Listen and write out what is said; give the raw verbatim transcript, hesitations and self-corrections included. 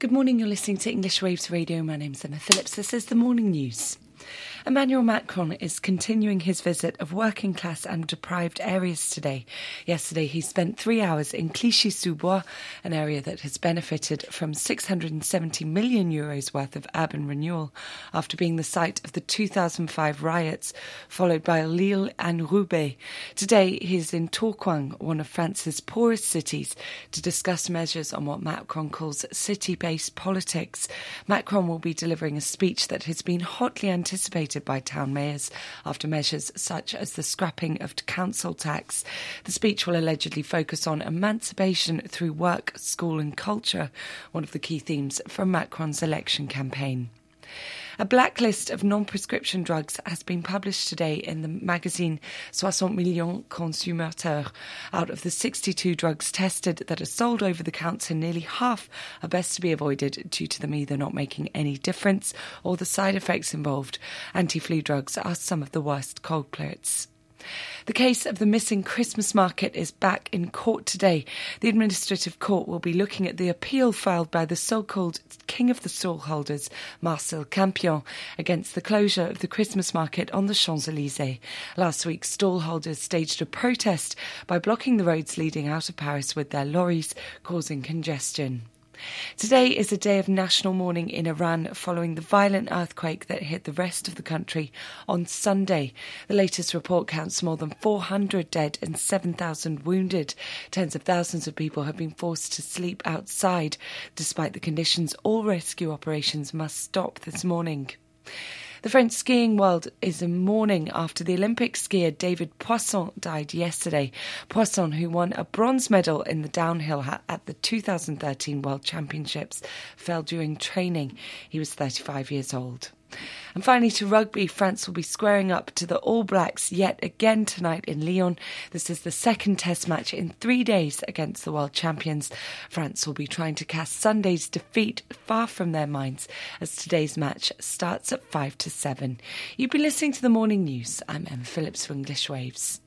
Good morning, you're listening to English Waves Radio. My name's Emma Phillips. This is the morning news. Emmanuel Macron is continuing his visit of working class and deprived areas today. Yesterday he spent three hours in Clichy-sous-Bois, an area that has benefited from six hundred seventy million euros worth of urban renewal after being the site of the two thousand five riots, followed by Lille and Roubaix. Today he is in Tourcoing, one of France's poorest cities, to discuss measures on what Macron calls city-based politics. Macron will be delivering a speech that has been hotly anticipated anticipated by town mayors after measures such as the scrapping of council tax. The speech will allegedly focus on emancipation through work, school and culture, one of the key themes from Macron's election campaign. A blacklist of non-prescription drugs has been published today in the magazine soixante millions consommateurs. Out of the sixty-two drugs tested that are sold over the counter, nearly half are best to be avoided due to them either not making any difference or the side effects involved. Anti-flu drugs are some of the worst culprits. The case of the missing Christmas market is back in court today. The Administrative Court will be looking at the appeal filed by the so-called king of the stallholders, Marcel Campion, against the closure of the Christmas market on the Champs-Élysées. Last week, stallholders staged a protest by blocking the roads leading out of Paris with their lorries, causing congestion. Today is a day of national mourning in Iran following the violent earthquake that hit the rest of the country on Sunday. The latest report counts more than four hundred dead and seven thousand wounded. Tens of thousands of people have been forced to sleep outside. Despite the conditions, all rescue operations must stop this morning. The French skiing world is in mourning after the Olympic skier David Poisson died yesterday. Poisson, who won a bronze medal in the downhill at the two thousand thirteen World Championships, fell during training. He was thirty-five years old. And finally to rugby, France will be squaring up to the All Blacks yet again tonight in Lyon. This is the second test match in three days against the world champions. France will be trying to cast Sunday's defeat far from their minds as today's match starts at five to seven. You've been listening to the morning news. I'm Emma Phillips for English Waves.